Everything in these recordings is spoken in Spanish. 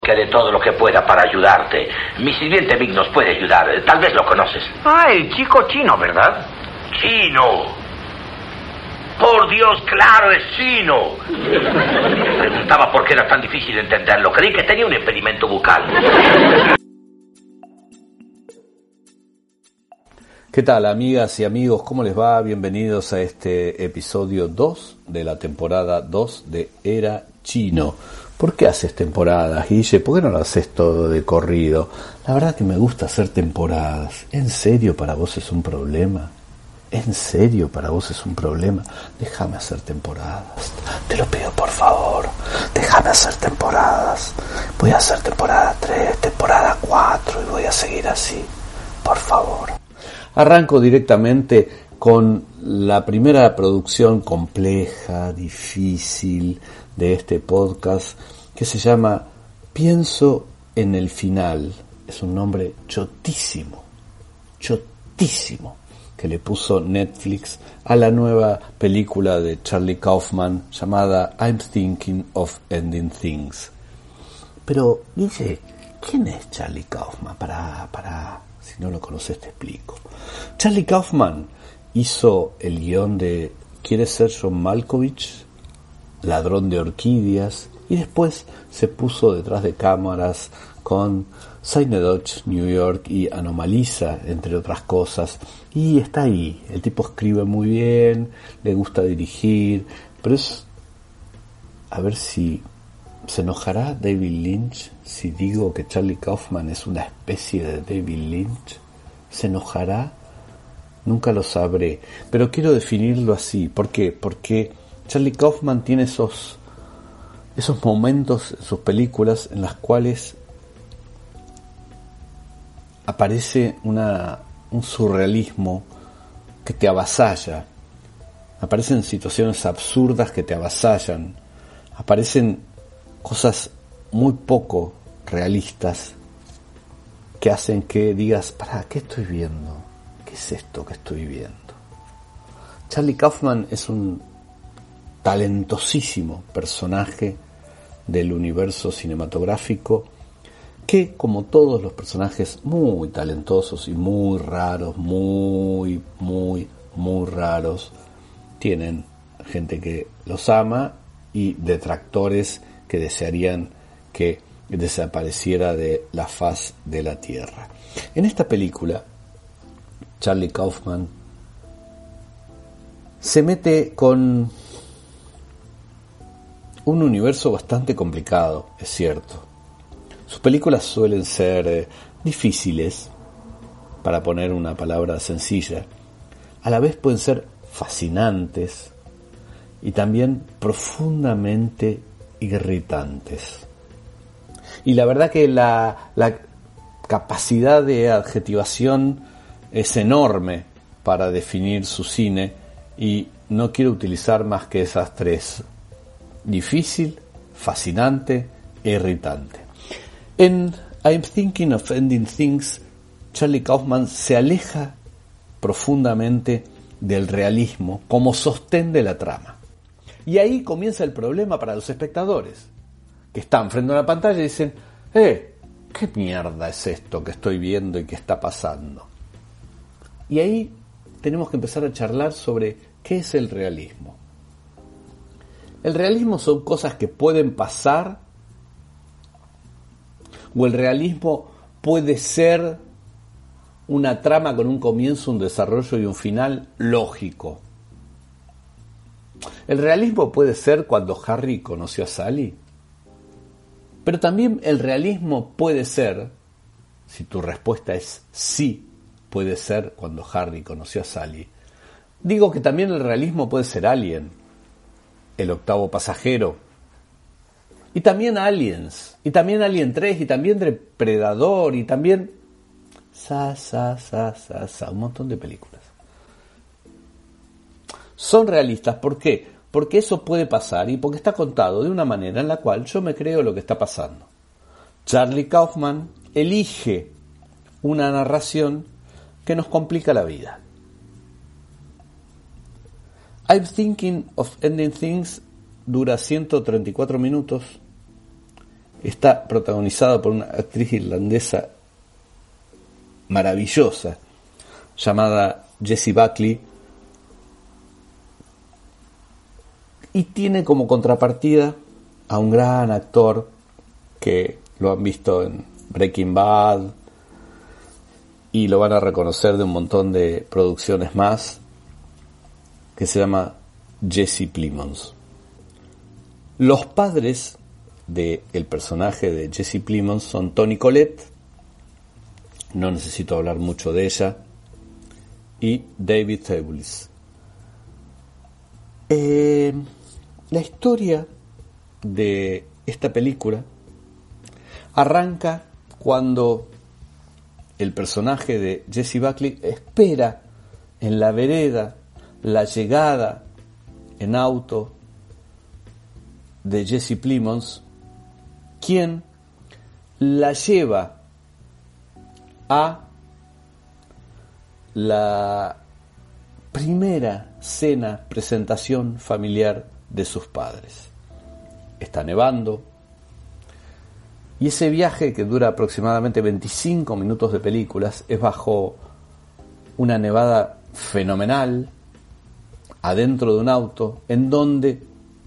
Que haré todo lo que pueda para ayudarte. Mi sirviente Vic nos puede ayudar. Tal vez lo conoces. Ah, el chico chino, ¿verdad? ¡Chino! ¡Por Dios, claro, es chino! Me preguntaba por qué era tan difícil entenderlo. Creí que tenía un impedimento bucal. ¿Qué tal, amigas y amigos? ¿Cómo les va? Bienvenidos a este episodio 2 de la temporada 2 de Era Chino. ¿Por qué haces temporadas, Guille? ¿Por qué no lo haces todo de corrido? La verdad que me gusta hacer temporadas. ¿En serio para vos es un problema? ¿En serio para vos es un problema? Déjame hacer temporadas. Te lo pido por favor. Déjame hacer temporadas. Voy a hacer temporada 3, temporada 4 y voy a seguir así. Por favor. Arranco directamente con la primera producción compleja, difícil de este podcast, que se llama Pienso en el final. Es un nombre chotísimo, que le puso Netflix a la nueva película de Charlie Kaufman llamada I'm Thinking of Ending Things. Pero, Guille, ¿quién es Charlie Kaufman? Si no lo conoces te explico. Charlie Kaufman hizo el guión de ¿Quieres ser John Malkovich?, Ladrón de Orquídeas, y después se puso detrás de cámaras con Synecdoche, New York y Anomalisa, entre otras cosas, y está ahí. El tipo escribe muy bien, le gusta dirigir, pero es... A ver si se enojará David Lynch si digo que Charlie Kaufman es una especie de David Lynch. ¿Se enojará? Nunca lo sabré, pero quiero definirlo así. ¿Por qué? Porque Charlie Kaufman tiene esos momentos en sus películas en las cuales aparece un surrealismo que te avasalla. Aparecen situaciones absurdas que te avasallan. Aparecen cosas muy poco realistas que hacen que digas, ¿qué estoy viendo? ¿Qué es esto que estoy viendo? Charlie Kaufman es un talentosísimo personaje del universo cinematográfico que, como todos los personajes muy talentosos y muy raros, muy raros, tienen gente que los ama y detractores que desearían que desapareciera de la faz de la tierra. En esta película, Charlie Kaufman se mete con un universo bastante complicado, es cierto. Sus películas suelen ser difíciles, para poner una palabra sencilla. A la vez pueden ser fascinantes y también profundamente irritantes. Y la verdad que la capacidad de adjetivación es enorme para definir su cine, y no quiero utilizar más que esas tres: difícil, fascinante e irritante. En I'm Thinking of Ending Things, Charlie Kaufman se aleja profundamente del realismo como sostén de la trama. Y ahí comienza el problema para los espectadores, que están frente a una pantalla y dicen, ¿qué mierda es esto que estoy viendo y que está pasando? Y ahí tenemos que empezar a charlar sobre qué es el realismo. ¿El realismo son cosas que pueden pasar? ¿O el realismo puede ser una trama con un comienzo, un desarrollo y un final lógico? ¿El realismo puede ser cuando Harry conoció a Sally? Pero también el realismo puede ser, si tu respuesta es sí, puede ser cuando Harry conoció a Sally. Digo que también el realismo puede ser Alien, El octavo pasajero, y también Aliens, y también Alien 3, y también Depredador, y también un montón de películas. Son realistas, ¿por qué? Porque eso puede pasar y porque está contado de una manera en la cual yo me creo lo que está pasando. Charlie Kaufman elige una narración que nos complica la vida. I'm Thinking of Ending Things dura 134 minutos Está protagonizada por una actriz irlandesa maravillosa llamada Jessie Buckley, y tiene como contrapartida a un gran actor que lo han visto en Breaking Bad y lo van a reconocer de un montón de producciones más, que se llama Jesse Plemons. Los padres del personaje de Jesse Plemons son Toni Collette, no necesito hablar mucho de ella, y David Thewlis. La historia de esta película arranca cuando el personaje de Jessie Buckley espera en la vereda la llegada en auto de Jesse Plemons, quien la lleva a la primera presentación familiar de sus padres. Está nevando y ese viaje, que dura aproximadamente 25 minutos de películas, es bajo una nevada fenomenal, adentro de un auto, en donde,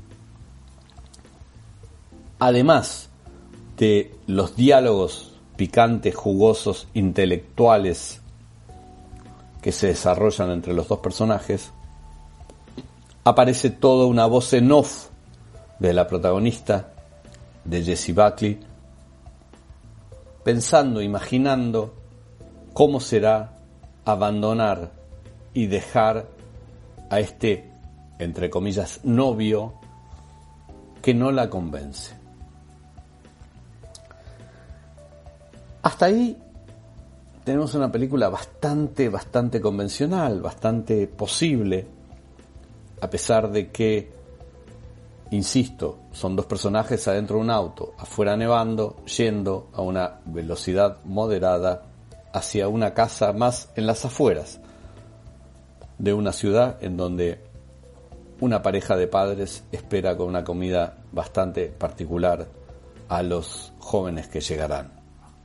además de los diálogos picantes, jugosos, intelectuales que se desarrollan entre los dos personajes, aparece toda una voz en off de la protagonista, de Jessie Buckley, pensando, imaginando cómo será abandonar y dejar a este, entre comillas, novio que no la convence. Hasta ahí tenemos una película bastante convencional, bastante posible, a pesar de que, insisto, son dos personajes adentro de un auto, afuera nevando, yendo a una velocidad moderada hacia una casa más en las afueras de una ciudad en donde una pareja de padres espera con una comida bastante particular a los jóvenes que llegarán.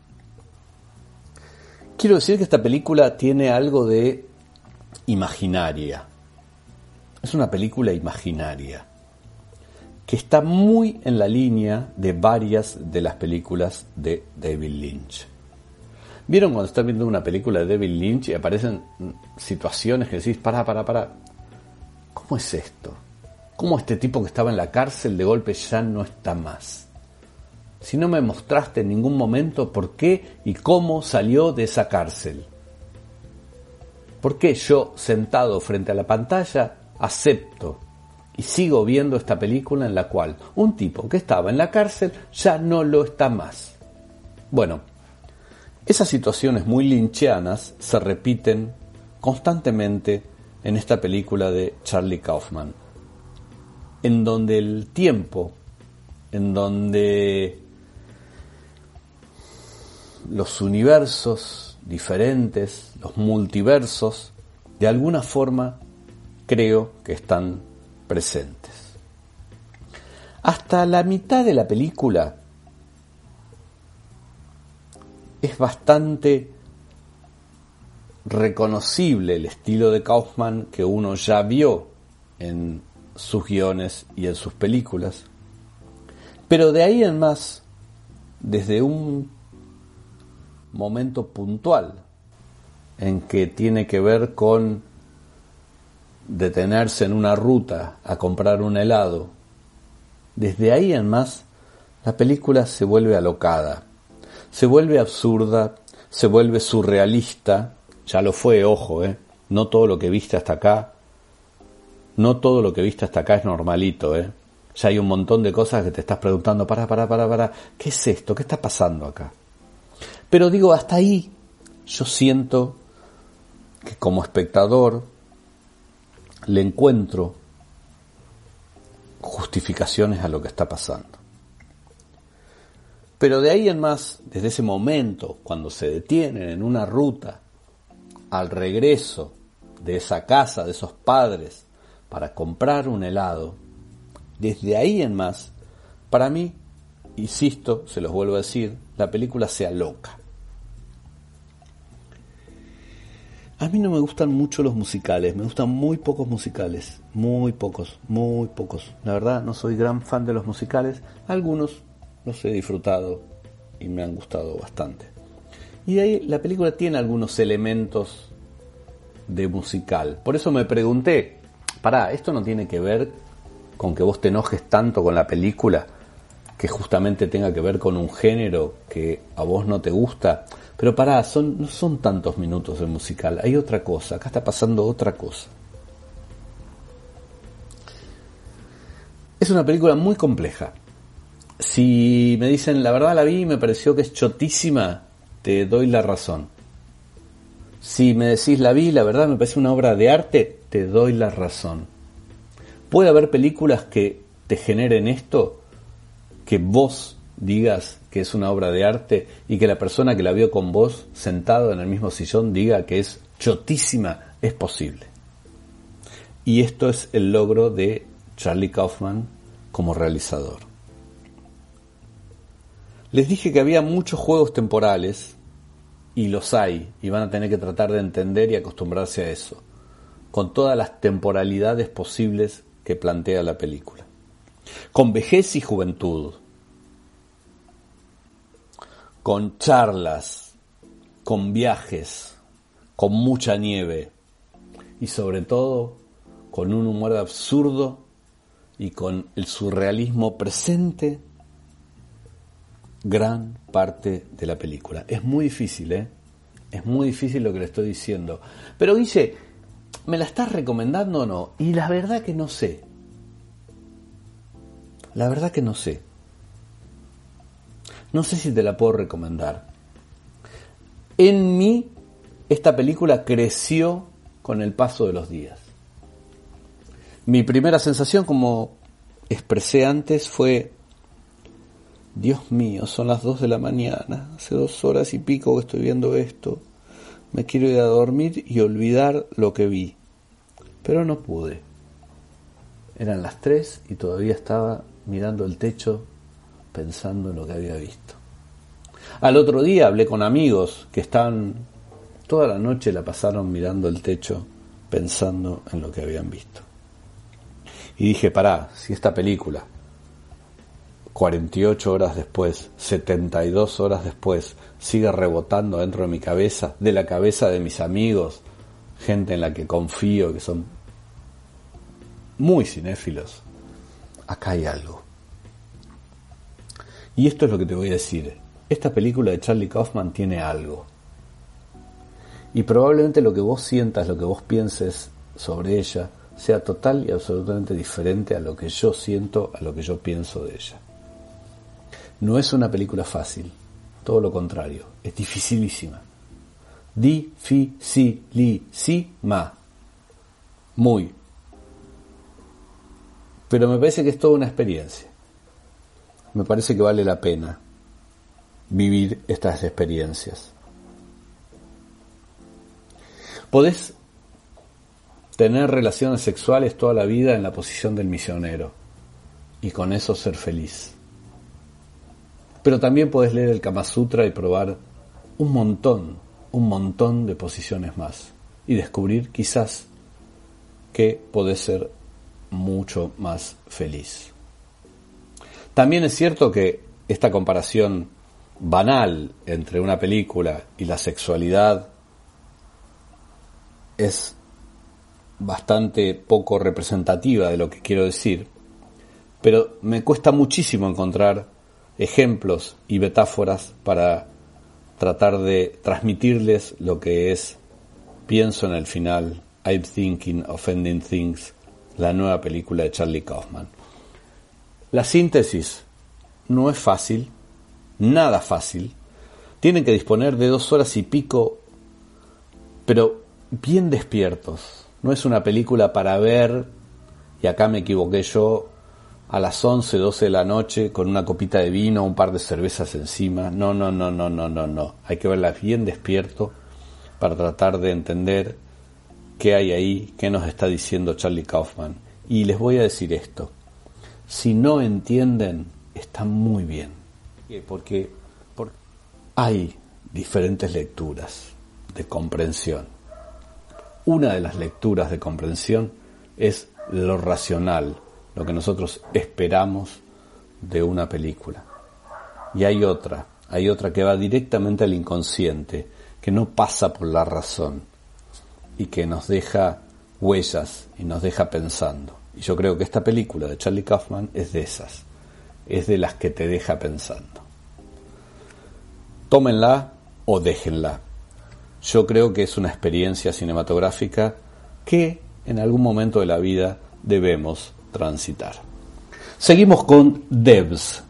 Quiero decir que esta película tiene algo de imaginaria. Es una película imaginaria que está muy en la línea de varias de las películas de David Lynch. ¿Vieron cuando están viendo una película de David Lynch y aparecen situaciones que decís, para? ¿Cómo es esto? ¿Cómo este tipo que estaba en la cárcel de golpe ya no está más? Si no me mostraste en ningún momento por qué y cómo salió de esa cárcel. ¿Por qué yo, sentado frente a la pantalla, acepto y sigo viendo esta película en la cual un tipo que estaba en la cárcel ya no lo está más? Bueno, esas situaciones muy lynchianas se repiten constantemente en esta película de Charlie Kaufman, en donde el tiempo, en donde los universos diferentes, los multiversos, de alguna forma creo que están presentes. Hasta la mitad de la película es bastante reconocible el estilo de Kaufman que uno ya vio en sus guiones y en sus películas, pero de ahí en más, desde un momento puntual en que tiene que ver con detenerse en una ruta a comprar un helado, desde ahí en más la película se vuelve alocada, se vuelve absurda, se vuelve surrealista. Ya lo fue, ojo, no todo lo que viste hasta acá es normalito, ya hay un montón de cosas que te estás preguntando, para, ¿qué es esto? ¿Qué está pasando acá? Pero digo, hasta ahí yo siento que como espectador le encuentro justificaciones a lo que está pasando. Pero de ahí en más, desde ese momento, cuando se detienen en una ruta al regreso de esa casa, de esos padres, para comprar un helado, desde ahí en más, para mí insisto, se los vuelvo a decir, la película sea loca. A mí no me gustan mucho los musicales, me gustan muy pocos musicales, muy pocos. La verdad, no soy gran fan de los musicales, algunos los he disfrutado y me han gustado bastante. Y de ahí la película tiene algunos elementos de musical. Por eso me pregunté, esto no tiene que ver con que vos te enojes tanto con la película, que justamente tenga que ver con un género que a vos no te gusta. Pero no son tantos minutos de musical, hay otra cosa, acá está pasando otra cosa. Es una película muy compleja. Si me dicen, la verdad la vi y me pareció que es chotísima, te doy la razón. Si me decís, la vi, la verdad me parece una obra de arte, te doy la razón. Puede haber películas que te generen esto, que vos digas que es una obra de arte y que la persona que la vio con vos sentado en el mismo sillón diga que es chotísima, es posible. Y esto es el logro de Charlie Kaufman como realizador. Les dije que había muchos juegos temporales, y los hay, y van a tener que tratar de entender y acostumbrarse a eso, con todas las temporalidades posibles que plantea la película. Con vejez y juventud, con charlas, con viajes, con mucha nieve y sobre todo con un humor absurdo y con el surrealismo presente gran parte de la película. Es muy difícil, es muy difícil lo que le estoy diciendo. Pero Guille, ¿me la estás recomendando o no? Y la verdad que no sé. La verdad que no sé. No sé si te la puedo recomendar. En mí, esta película creció con el paso de los días. Mi primera sensación, como expresé antes, fue: Dios mío, son las 2 de la mañana, hace 2 horas y pico que estoy viendo esto. Me quiero ir a dormir y olvidar lo que vi. Pero no pude. Eran las 3 y todavía estaba mirando el techo, pensando en lo que había visto. Al otro día hablé con amigos que toda la noche la pasaron mirando el techo, pensando en lo que habían visto. Y dije, si esta película 48 horas después, 72 horas después, sigue rebotando dentro de mi cabeza, de la cabeza de mis amigos, gente en la que confío, que son muy cinéfilos, acá hay algo. Y esto es lo que te voy a decir. Esta película de Charlie Kaufman tiene algo. Y probablemente lo que vos sientas, lo que vos pienses sobre ella, sea total y absolutamente diferente a lo que yo siento, a lo que yo pienso de ella. No es una película fácil, todo lo contrario, es dificilísima. Dificilísima. Muy. Pero me parece que es toda una experiencia. Me parece que vale la pena vivir estas experiencias. Podés tener relaciones sexuales toda la vida en la posición del misionero y con eso ser feliz. Pero también podés leer el Kama Sutra y probar un montón de posiciones más y descubrir quizás que podés ser mucho más feliz. También es cierto que esta comparación banal entre una película y la sexualidad es bastante poco representativa de lo que quiero decir, pero me cuesta muchísimo encontrar ejemplos y metáforas para tratar de transmitirles lo que es Pienso en el final, I'm Thinking of Ending Things, la nueva película de Charlie Kaufman. La síntesis no es fácil, nada fácil. Tienen que disponer de 2 horas y pico, pero bien despiertos. No es una película para ver, y acá me equivoqué yo, a las 11, 12 de la noche con una copita de vino, un par de cervezas encima. No. Hay que verla bien despierto para tratar de entender qué hay ahí, qué nos está diciendo Charlie Kaufman. Y les voy a decir esto: si no entienden, está muy bien. Porque hay diferentes lecturas de comprensión. Una de las lecturas de comprensión es lo racional, lo que nosotros esperamos de una película. Y hay otra que va directamente al inconsciente, que no pasa por la razón y que nos deja huellas y nos deja pensando. Y yo creo que esta película de Charlie Kaufman es de esas, es de las que te deja pensando. Tómenla o déjenla. Yo creo que es una experiencia cinematográfica que en algún momento de la vida debemos transitar. Seguimos con Devs,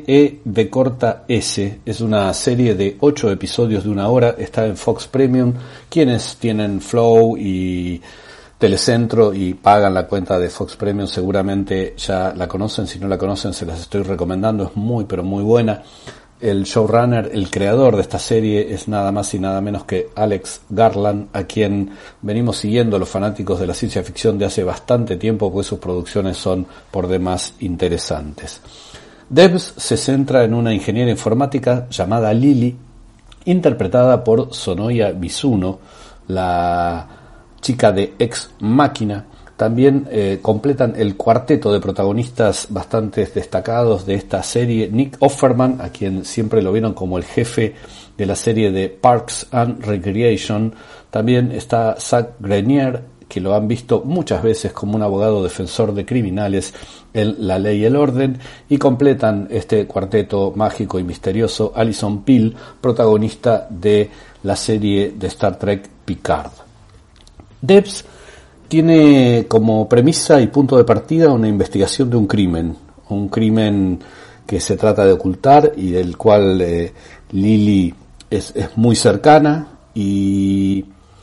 D-E-B-S, es una serie de 8 episodios de 1 hora, está en Fox Premium. Quienes tienen Flow y Telecentro y pagan la cuenta de Fox Premium seguramente ya la conocen, si no la conocen se las estoy recomendando, es muy pero muy buena. El showrunner, el creador de esta serie es nada más y nada menos que Alex Garland, a quien venimos siguiendo los fanáticos de la ciencia ficción de hace bastante tiempo, pues sus producciones son por demás interesantes. Devs se centra en una ingeniera informática llamada Lily, interpretada por Sonoya Mizuno, la chica de Ex Machina. También completan el cuarteto de protagonistas bastante destacados de esta serie: Nick Offerman, a quien siempre lo vieron como el jefe de la serie de Parks and Recreation. También está Zach Grenier, que lo han visto muchas veces como un abogado defensor de criminales en La Ley y el Orden. Y completan este cuarteto mágico y misterioso Alison Pill, protagonista de la serie de Star Trek Picard. Devs tiene como premisa y punto de partida una investigación de un crimen que se trata de ocultar y del cual Lily es muy cercana, y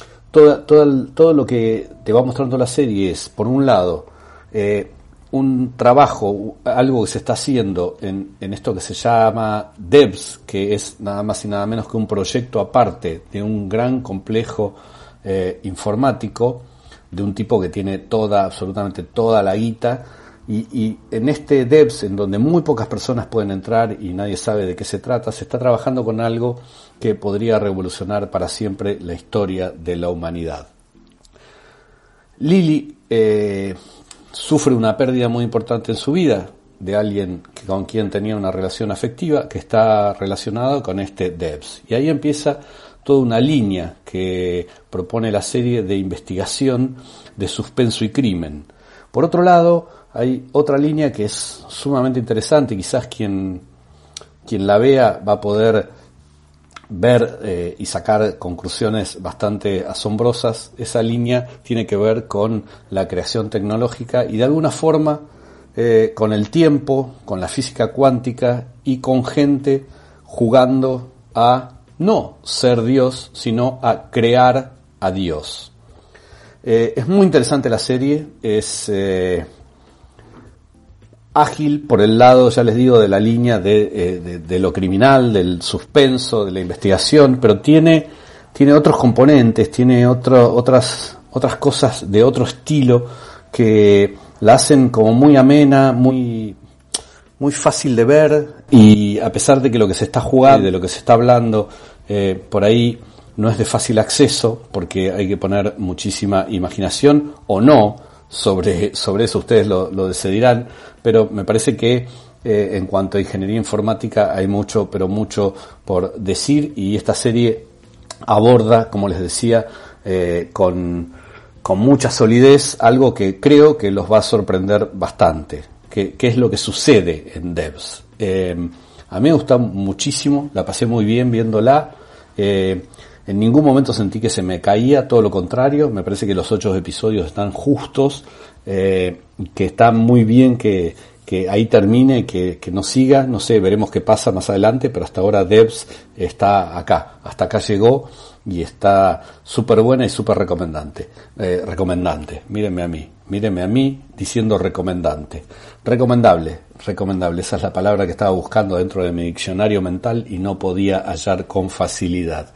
todo lo que te va mostrando la serie es, por un lado, un trabajo, algo que se está haciendo en esto que se llama Devs, que es nada más y nada menos que un proyecto aparte de un gran complejo informático, de un tipo que tiene absolutamente toda la guita, y en este Devs, en donde muy pocas personas pueden entrar y nadie sabe de qué se trata, se está trabajando con algo que podría revolucionar para siempre la historia de la humanidad. Lily sufre una pérdida muy importante en su vida, de alguien con quien tenía una relación afectiva que está relacionado con este Devs, y ahí empieza toda una línea que propone la serie de investigación, de suspenso y crimen. Por otro lado, hay otra línea que es sumamente interesante, quizás quien la vea va a poder ver y sacar conclusiones bastante asombrosas. Esa línea tiene que ver con la creación tecnológica y de alguna forma con el tiempo, con la física cuántica y con gente jugando a no ser Dios, sino a crear a Dios. Es muy interesante la serie, es ágil por el lado, ya les digo, de la línea de lo criminal, del suspenso, de la investigación, pero tiene otros componentes, tiene otras cosas de otro estilo que la hacen como muy amena, muy fácil de ver, y a pesar de que lo que se está jugando y de lo que se está hablando por ahí no es de fácil acceso, porque hay que poner muchísima imaginación o no sobre eso, ustedes lo decidirán, pero me parece que en cuanto a ingeniería informática hay mucho, pero mucho por decir, y esta serie aborda, como les decía, con mucha solidez algo que creo que los va a sorprender bastante. ¿Qué es lo que sucede en Devs? A mí me gusta muchísimo, la pasé muy bien viéndola. En ningún momento sentí que se me caía, todo lo contrario. Me parece que los 8 episodios están justos, que está muy bien que ahí termine y que no siga. No sé, veremos qué pasa más adelante, pero hasta ahora Devs está acá, hasta acá llegó y está súper buena y súper recomendante. Mírenme a mí diciendo recomendante. Recomendable, esa es la palabra que estaba buscando dentro de mi diccionario mental y no podía hallar con facilidad.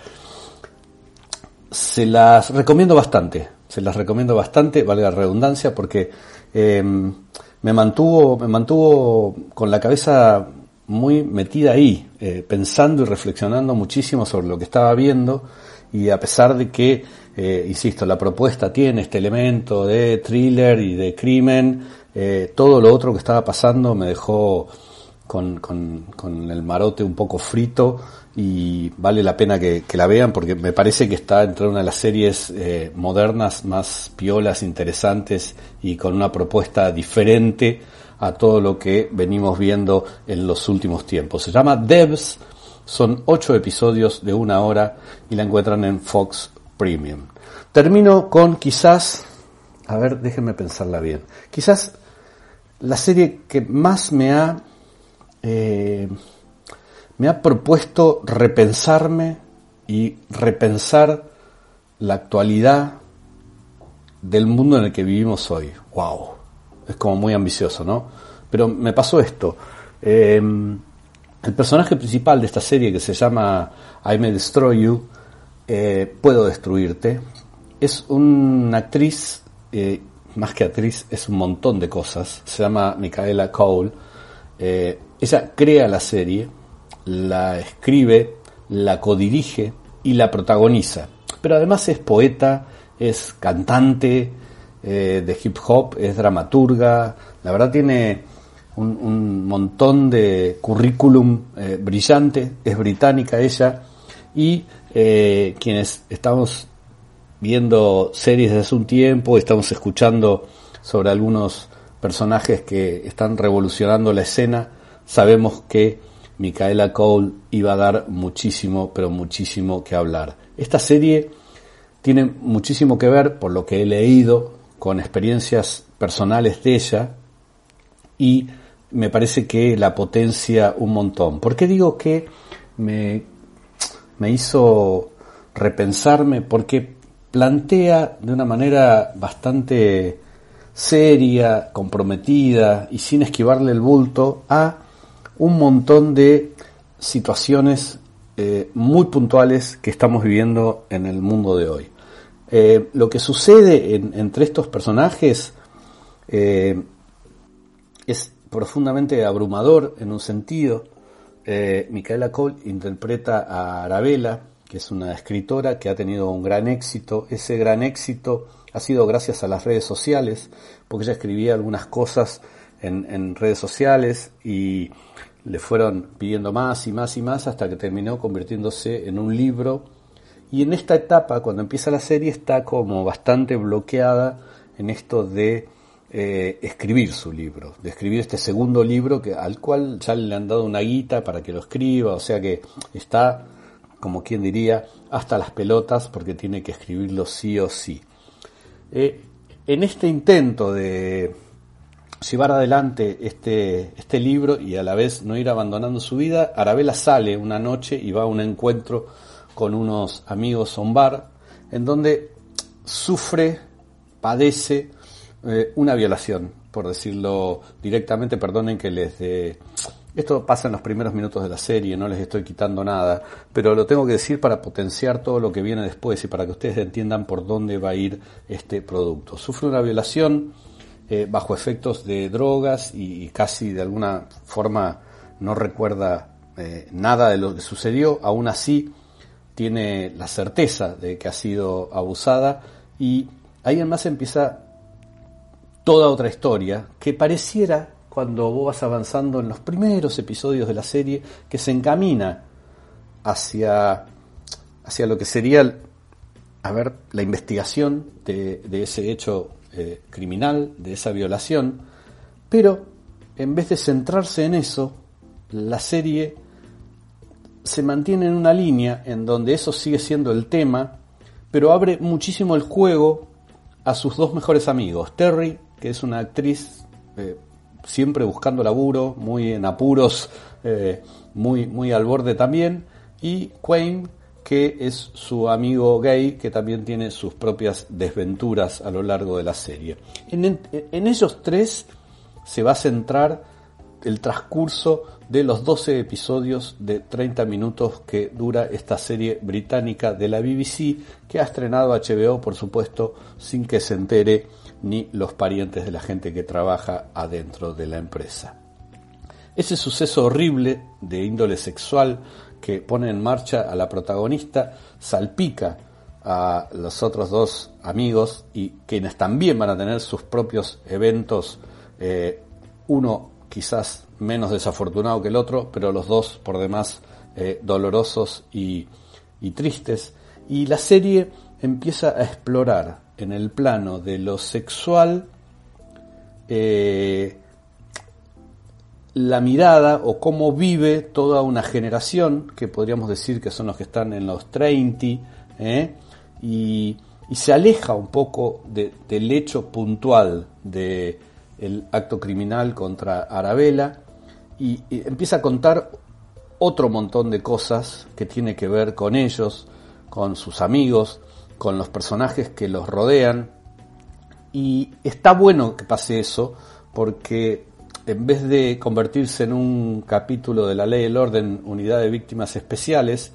Se las recomiendo bastante, valga la redundancia, porque me mantuvo con la cabeza muy metida ahí, pensando y reflexionando muchísimo sobre lo que estaba viendo, y a pesar de que, insisto, la propuesta tiene este elemento de thriller y de crimen, todo lo otro que estaba pasando me dejó con el marote un poco frito, y vale la pena que la vean, porque me parece que está entre una de las series modernas más piolas, interesantes y con una propuesta diferente a todo lo que venimos viendo en los últimos tiempos. Se llama Devs, son 8 episodios de 1 hora y la encuentran en Fox Premium. Termino con quizás, a ver, déjenme pensarla bien, quizás la serie que más me ha propuesto repensarme y repensar la actualidad del mundo en el que vivimos hoy. ¡Wow! Es como muy ambicioso, ¿no? Pero me pasó esto. El personaje principal de esta serie, que se llama I May Destroy You, Puedo Destruirte, es una actriz, más que actriz, es un montón de cosas. Se llama Micaela Coel. Ella crea la serie, la escribe, la codirige y la protagoniza. Pero además es poeta, es cantante de hip hop, es dramaturga. La verdad tiene un montón de currículum brillante. Es británica ella, y quienes estamos viendo series desde hace un tiempo, estamos escuchando sobre algunos personajes que están revolucionando la escena, sabemos que Micaela Coel iba a dar muchísimo, pero muchísimo que hablar. Esta serie tiene muchísimo que ver, por lo que he leído, con experiencias personales de ella, y me parece que la potencia un montón. ¿Por qué digo que me hizo repensarme? Porque plantea de una manera bastante seria, comprometida y sin esquivarle el bulto a un montón de situaciones muy puntuales que estamos viviendo en el mundo de hoy. Lo que sucede entre estos personajes es profundamente abrumador en un sentido. Micaela Coel interpreta a Arabella, que es una escritora que ha tenido un gran éxito. Ese gran éxito ha sido gracias a las redes sociales, porque ella escribía algunas cosas en redes sociales y le fueron pidiendo más y más y más hasta que terminó convirtiéndose en un libro. Y en esta etapa, cuando empieza la serie, está como bastante bloqueada en esto de escribir su libro, de escribir este segundo libro al cual ya le han dado una guita para que lo escriba, o sea que está, como quien diría, hasta las pelotas porque tiene que escribirlo sí o sí. En este intento de llevar adelante este libro y a la vez no ir abandonando su vida, Arabella sale una noche y va a un encuentro con unos amigos a un bar, en donde sufre, padece una violación, por decirlo directamente. Perdonen que les dé... Esto pasa en los primeros minutos de la serie, no les estoy quitando nada, pero lo tengo que decir para potenciar todo lo que viene después y para que ustedes entiendan por dónde va a ir este producto. Sufre una violación bajo efectos de drogas y casi de alguna forma no recuerda nada de lo que sucedió. Aún así tiene la certeza de que ha sido abusada, y ahí además empieza toda otra historia que pareciera, cuando vos vas avanzando en los primeros episodios de la serie, que se encamina hacia lo que sería la investigación de ese hecho criminal, de esa violación, pero en vez de centrarse en eso, la serie se mantiene en una línea en donde eso sigue siendo el tema, pero abre muchísimo el juego a sus dos mejores amigos, Terry, que es una actriz siempre buscando laburo, muy en apuros, muy al borde también, y Quinn, que es su amigo gay, que también tiene sus propias desventuras a lo largo de la serie. En ellos tres se va a centrar el transcurso de los 12 episodios de 30 minutos que dura esta serie británica de la BBC, que ha estrenado HBO, por supuesto, sin que se entere ni los parientes de la gente que trabaja adentro de la empresa. Ese suceso horrible de índole sexual que pone en marcha a la protagonista salpica a los otros dos amigos, y quienes también van a tener sus propios eventos, uno quizás menos desafortunado que el otro, pero los dos por demás dolorosos y tristes. Y la serie empieza a explorar en el plano de lo sexual la mirada o cómo vive toda una generación, que podríamos decir que son los que están en los 30, y se aleja un poco del hecho puntual del acto criminal contra Arabella, y empieza a contar otro montón de cosas que tiene que ver con ellos, con sus amigos, con los personajes que los rodean. Y está bueno que pase eso, porque en vez de convertirse en un capítulo de La Ley y el Orden, Unidad de Víctimas Especiales,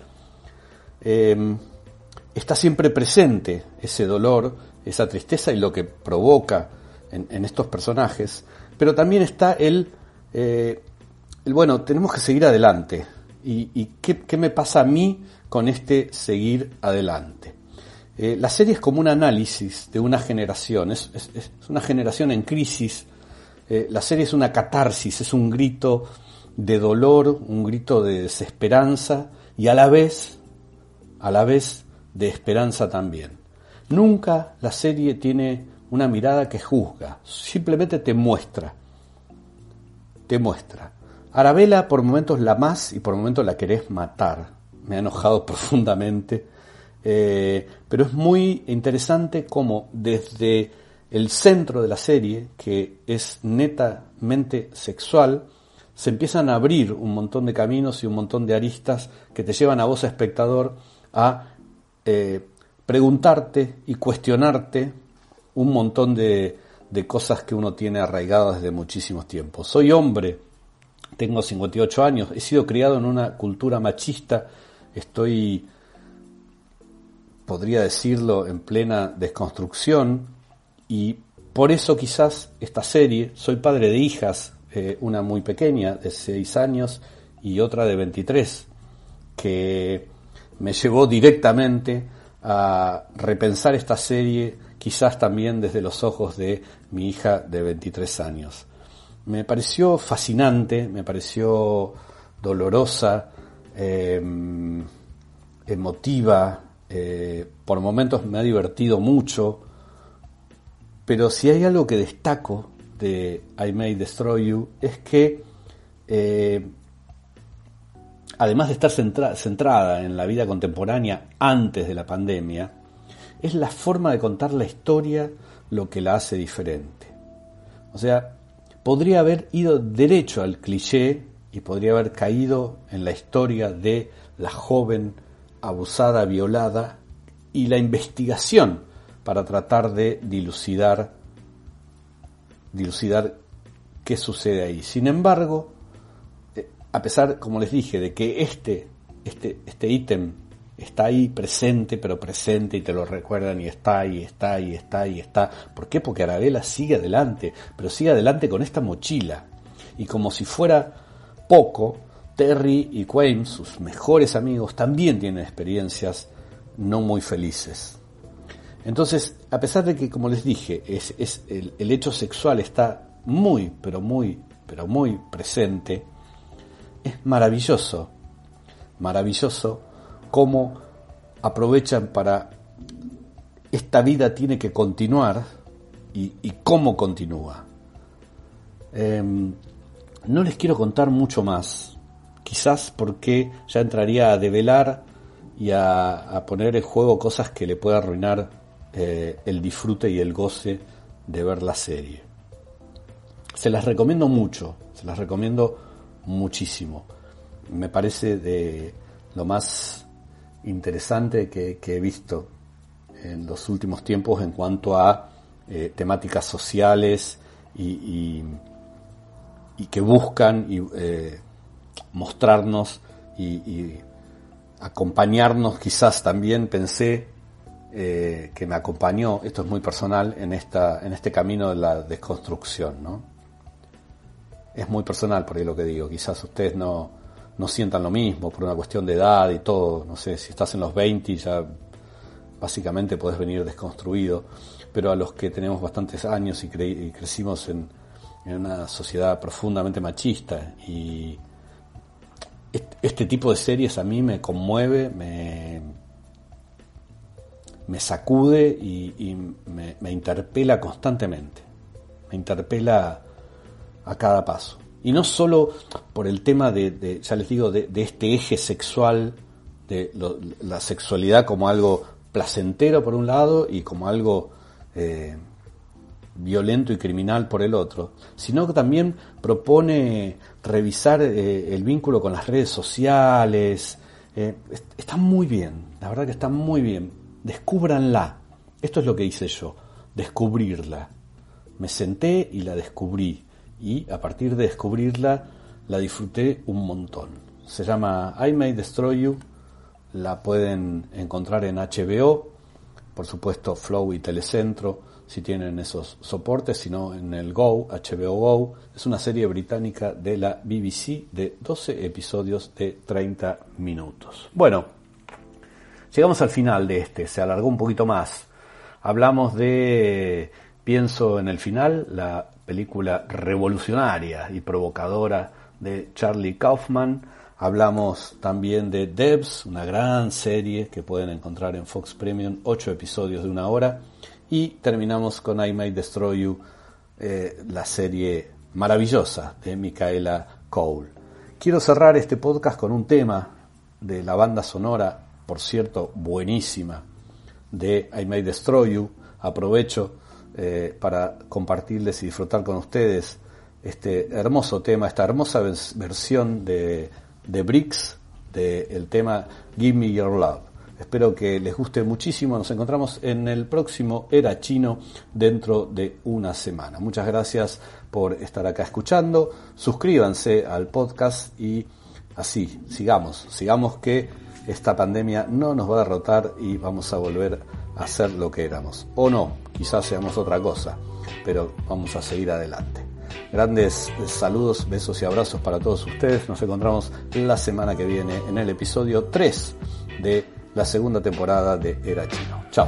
está siempre presente ese dolor, esa tristeza y lo que provoca en estos personajes, pero también está el bueno, tenemos que seguir adelante, y ¿qué me pasa a mí con este seguir adelante? La serie es como un análisis de una generación, es una generación en crisis. La serie es una catarsis, es un grito de dolor, un grito de desesperanza, y a la vez de esperanza también. Nunca la serie tiene una mirada que juzga, simplemente te muestra. Arabella por momentos la amás y por momentos la querés matar. Me ha enojado profundamente, pero es muy interesante cómo desde el centro de la serie, que es netamente sexual, se empiezan a abrir un montón de caminos y un montón de aristas que te llevan a vos, espectador, a preguntarte y cuestionarte un montón de cosas que uno tiene arraigadas desde muchísimos tiempos. Soy hombre, tengo 58 años, he sido criado en una cultura machista, estoy, podría decirlo, en plena desconstrucción, y por eso quizás esta serie, soy padre de hijas, una muy pequeña de 6 años y otra de 23, que me llevó directamente a repensar esta serie, quizás también desde los ojos de mi hija de 23 años. Me pareció fascinante, me pareció dolorosa, emotiva, por momentos me ha divertido mucho. Pero si hay algo que destaco de I May Destroy You es que, además de estar centrada en la vida contemporánea antes de la pandemia, es la forma de contar la historia lo que la hace diferente. O sea, podría haber ido derecho al cliché y podría haber caído en la historia de la joven abusada, violada, y la investigación para tratar de dilucidar qué sucede ahí. Sin embargo, a pesar, como les dije, de que este ítem está ahí presente, pero presente, y te lo recuerdan, y está. ¿Por qué? Porque Arabella sigue adelante, pero sigue adelante con esta mochila. Y como si fuera poco, Terry y Quaim, sus mejores amigos, también tienen experiencias no muy felices. Entonces, a pesar de que, como les dije, el hecho sexual está muy, pero muy presente, es maravilloso cómo aprovechan para esta vida tiene que continuar y cómo continúa. No les quiero contar mucho más, quizás porque ya entraría a develar y a poner en juego cosas que le pueda arruinar el disfrute y el goce de ver la serie. Se las recomiendo mucho, se las recomiendo muchísimo. Me parece de lo más interesante que he visto en los últimos tiempos en cuanto a temáticas sociales y que buscan mostrarnos y acompañarnos. Quizás también pensé que me acompañó, esto es muy personal, en este camino de la desconstrucción, ¿no? es muy personal por ahí lo que digo. Quizás ustedes no sientan lo mismo por una cuestión de edad y todo. No sé, si estás en los 20 ya básicamente podés venir desconstruido. Pero a los que tenemos bastantes años y crecimos en una sociedad profundamente machista, y este tipo de series a mí me conmueve, me sacude y me interpela constantemente. Me interpela a cada paso. Y no solo por el tema de ya les digo, de este eje sexual, de la sexualidad como algo placentero por un lado y como algo violento y criminal por el otro, sino que también propone revisar el vínculo con las redes sociales. Está muy bien, la verdad que está muy bien. Descúbranla. Esto es lo que hice yo, descubrirla. Me senté y la descubrí, y a partir de descubrirla la disfruté un montón. Se llama I May Destroy You, la pueden encontrar en HBO, por supuesto Flow y Telecentro, si tienen esos soportes, sino en el Go, HBO Go. Es una serie británica de la BBC de 12 episodios de 30 minutos. Bueno, llegamos al final de se alargó un poquito más. Hablamos de Pienso en el final, la película revolucionaria y provocadora de Charlie Kaufman. Hablamos también de Devs, una gran serie que pueden encontrar en Fox Premium, 8 episodios de 1 hora. Y terminamos con I May Destroy You, la serie maravillosa de Micaela Coel. Quiero cerrar este podcast con un tema de la banda sonora, por cierto, buenísima, de I May Destroy You. Aprovecho para compartirles y disfrutar con ustedes este hermoso tema, esta hermosa versión de Bricks del tema Give Me Your Love. Espero que les guste muchísimo. Nos encontramos en el próximo Era Chino dentro de una semana. Muchas gracias por estar acá escuchando. Suscríbanse al podcast y así, sigamos que esta pandemia no nos va a derrotar y vamos a volver a ser lo que éramos. O no, quizás seamos otra cosa, pero vamos a seguir adelante. Grandes saludos, besos y abrazos para todos ustedes. Nos encontramos la semana que viene en el episodio 3 de la segunda temporada de Era Chino. Chao.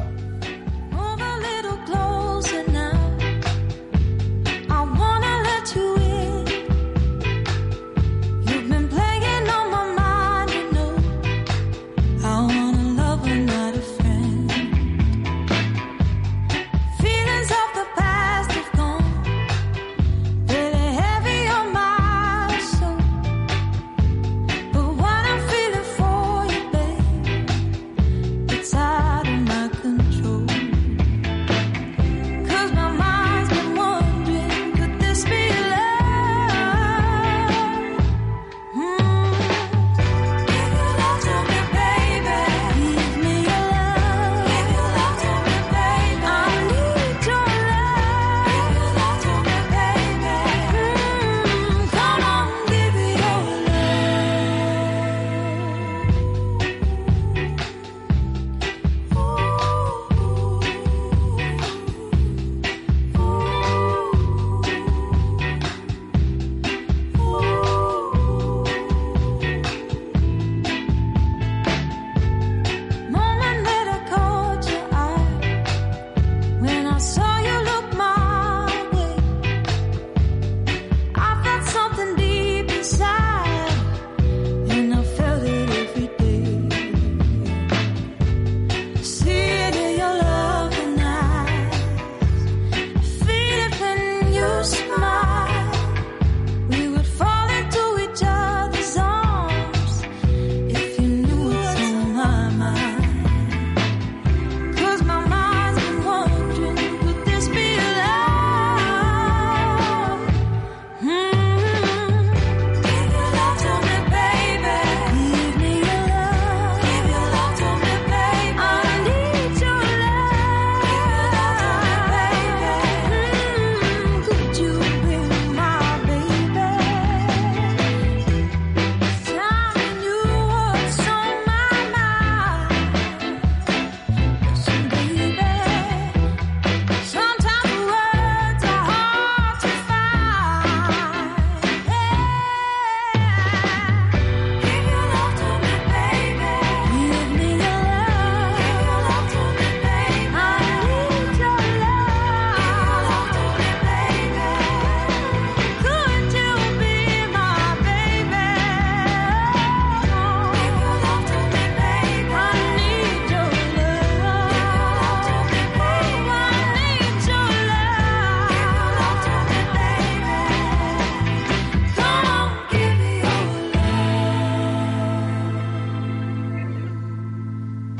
Control.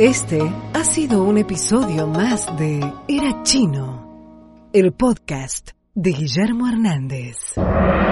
Este ha sido un episodio más de Era Chino, el podcast de Guillermo Hernández.